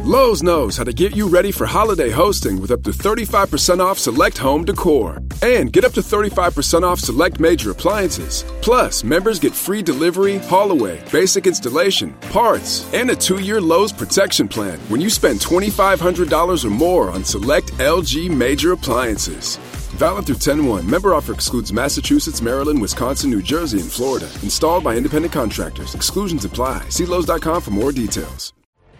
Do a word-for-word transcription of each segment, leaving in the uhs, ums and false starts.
Lowe's knows how to get you ready for holiday hosting with up to thirty-five percent off select home decor. And get up to thirty-five percent off select major appliances. Plus, members get free delivery, haul away, basic installation, parts, and a two-year Lowe's protection plan when you spend twenty-five hundred dollars or more on select L G major appliances. Valid through ten one. Member offer excludes Massachusetts, Maryland, Wisconsin, New Jersey, and Florida. Installed by independent contractors. Exclusions apply. See Lowe's dot com for more details.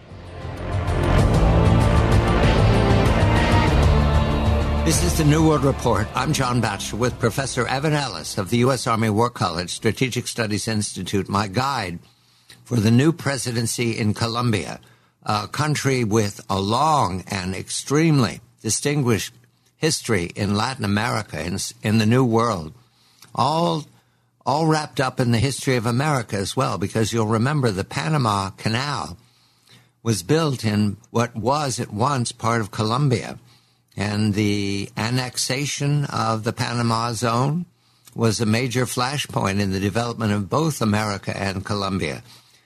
This is the New World Report. I'm John Batchelor with Professor Evan Ellis of the U S Army War College Strategic Studies Institute, my guide for the new presidency in Colombia, a country with a long and extremely distinguished history in Latin America, in, in the New World, all, all wrapped up in the history of America as well, because you'll remember the Panama Canal was built in what was at once part of Colombia. And the annexation of the Panama Zone was a major flashpoint in the development of both America and Colombia.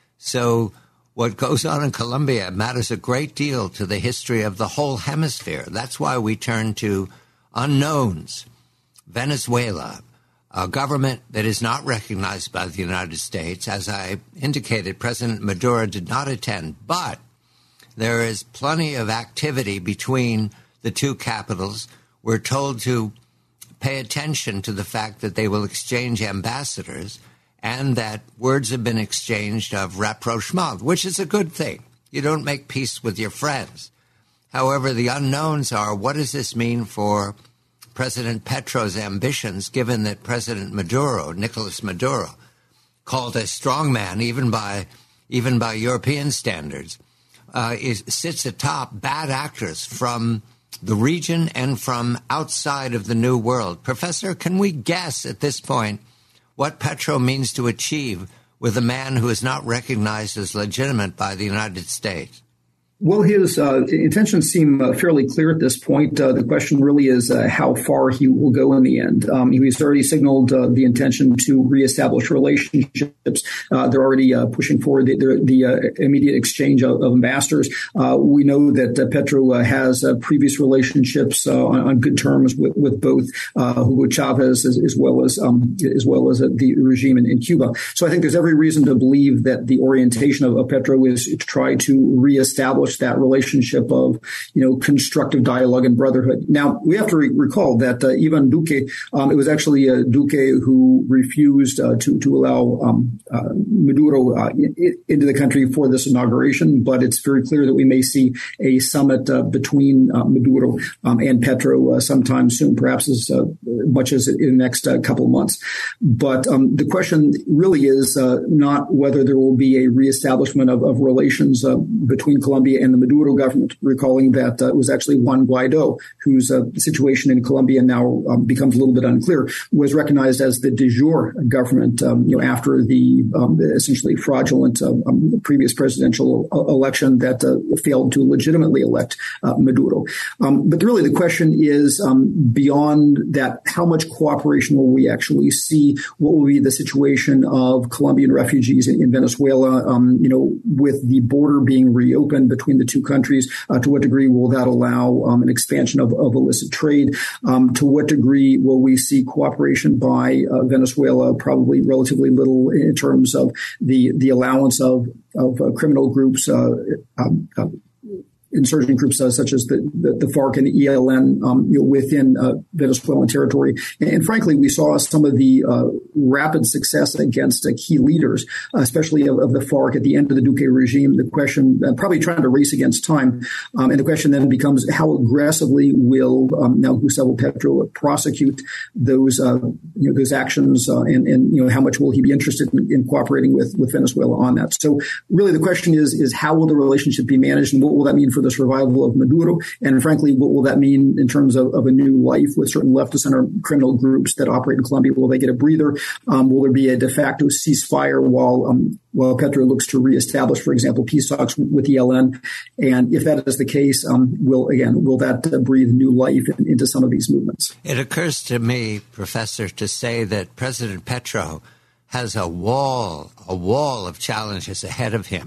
So what goes on in Colombia matters a great deal to the history of the whole hemisphere. That's why we turn to unknowns. Venezuela, a government that is not recognized by the United States. As I indicated, President Maduro did not attend, but there is plenty of activity between the two capitals. We're told to pay attention to the fact that they will exchange ambassadors and that words have been exchanged of rapprochement, which is a good thing. You don't make peace with your friends. However, the unknowns are, what does this mean for President Petro's ambitions, given that President Maduro, Nicolas Maduro, called a strongman even by, even by European standards, uh, is, sits atop bad actors from the region and from outside of the New World. Professor, can we guess at this point what Petro means to achieve with a man who is not recognized as legitimate by the United States? Well, his uh, intentions seem uh, fairly clear at this point. Uh, the question really is uh, how far he will go in the end. Um, he's already signaled uh, the intention to reestablish relationships. Uh, they're already uh, pushing forward the, the, the uh, immediate exchange of, of ambassadors. Uh, we know that uh, Petro uh, has uh, previous relationships uh, on, on good terms with, with both uh, Hugo Chavez as, as well as um, as well as uh, the regime in, in Cuba. So I think there's every reason to believe that the orientation of, of Petro is to try to reestablish that relationship of, you know, constructive dialogue and brotherhood. Now, we have to re- recall that uh, Ivan Duque, um, it was actually uh, Duque who refused uh, to to allow um, uh, Maduro uh, in, into the country for this inauguration. But it's very clear that we may see a summit uh, between uh, Maduro um, and Petro uh, sometime soon, perhaps as uh, much as in the next uh, couple of months. But um, the question really is uh, not whether there will be a reestablishment of, of relations uh, between Colombia and the Maduro government, recalling that uh, it was actually Juan Guaido, whose uh, situation in Colombia now um, becomes a little bit unclear, was recognized as the de jure government, um, you know, after the, um, the essentially fraudulent uh, um, previous presidential election that uh, failed to legitimately elect uh, Maduro. Um, but really the question is, um, beyond that, how much cooperation will we actually see? What will be the situation of Colombian refugees in, in Venezuela, um, you know, with the border being reopened between the two countries? Uh, to what degree will that allow um, an expansion of, of illicit trade? Um, to what degree will we see cooperation by uh, Venezuela? Probably relatively little in terms of the the allowance of of uh, criminal groups, uh, um, uh, insurgent groups uh, such as the, the, the FARC and the E L N um, you know, within uh, Venezuelan territory. And, and frankly, we saw some of the uh, rapid success against uh, key leaders, uh, especially of, of the FARC at the end of the Duque regime. The question, uh, probably trying to race against time, um, and the question then becomes how aggressively will um, now Gustavo Petro prosecute those uh, you know those actions, uh, and, and you know how much will he be interested in, in cooperating with, with Venezuela on that? So really, the question is is how will the relationship be managed, and what will that mean for the survival of Maduro? And frankly, what will that mean in terms of, of a new life with certain left of center criminal groups that operate in Colombia? Will they get a breather? Um, will there be a de facto ceasefire while um, while Petro looks to reestablish, for example, peace talks with the E L N? And if that is the case, um, will again will that uh, breathe new life in, into some of these movements? It occurs to me, Professor, to say that President Petro has a wall, a wall of challenges ahead of him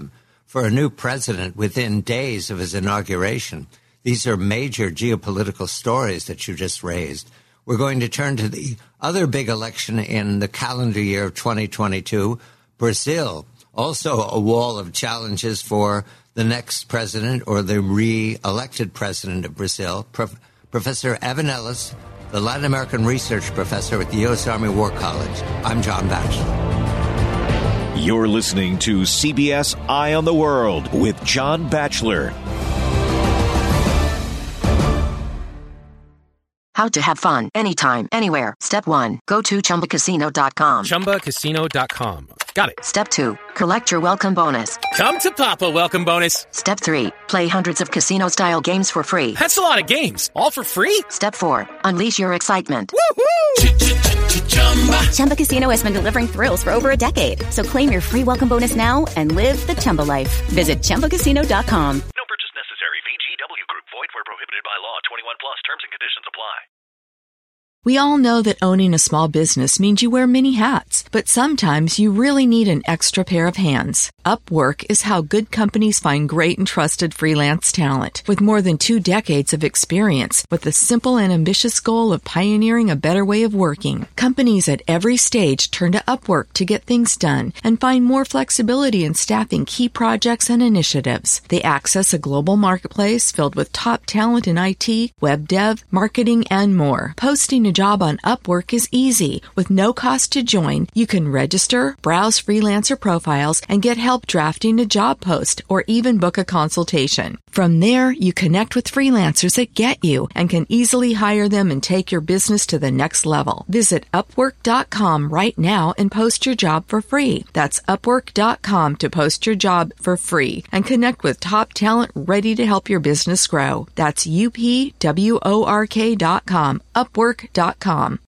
for a new president within days of his inauguration. These are major geopolitical stories that you just raised. We're going to turn to the other big election in the calendar year of twenty twenty-two, Brazil. Also a wall of challenges for the next president or the re-elected president of Brazil. Pro- Professor Evan Ellis, the Latin American research professor at the U S Army War College. I'm John Batchelor. You're listening to C B S Eye on the World with John Batchelor. How to have fun anytime, anywhere. Step one, go to Chumba Casino dot com. Chumba Casino dot com. Got it. Step two, collect your welcome bonus. Come to Papa welcome bonus. Step three, play hundreds of casino-style games for free. That's a lot of games, all for free? Step four, unleash your excitement. Ch-ch-ch-chumba. Chumba Casino has been delivering thrills for over a decade. So claim your free welcome bonus now and live the Chumba life. Visit Chumba Casino dot com. No purchase necessary. V G W Group. Void where prohibited by law. twenty-one plus. Terms and conditions apply. We all know that owning a small business means you wear many hats, but sometimes you really need an extra pair of hands. Upwork is how good companies find great and trusted freelance talent. With more than two decades of experience, with the simple and ambitious goal of pioneering a better way of working, companies at every stage turn to Upwork to get things done and find more flexibility in staffing key projects and initiatives. They access a global marketplace filled with top talent in I T, web dev, marketing, and more. Posting a job on Upwork is easy. With no cost to join, you can register, browse freelancer profiles, and get help drafting a job post or even book a consultation. From there, you connect with freelancers that get you and can easily hire them and take your business to the next level. Visit Upwork dot com right now and post your job for free. That's Upwork dot com to post your job for free and connect with top talent ready to help your business grow. That's U P W O R K dot com, Upwork dot com.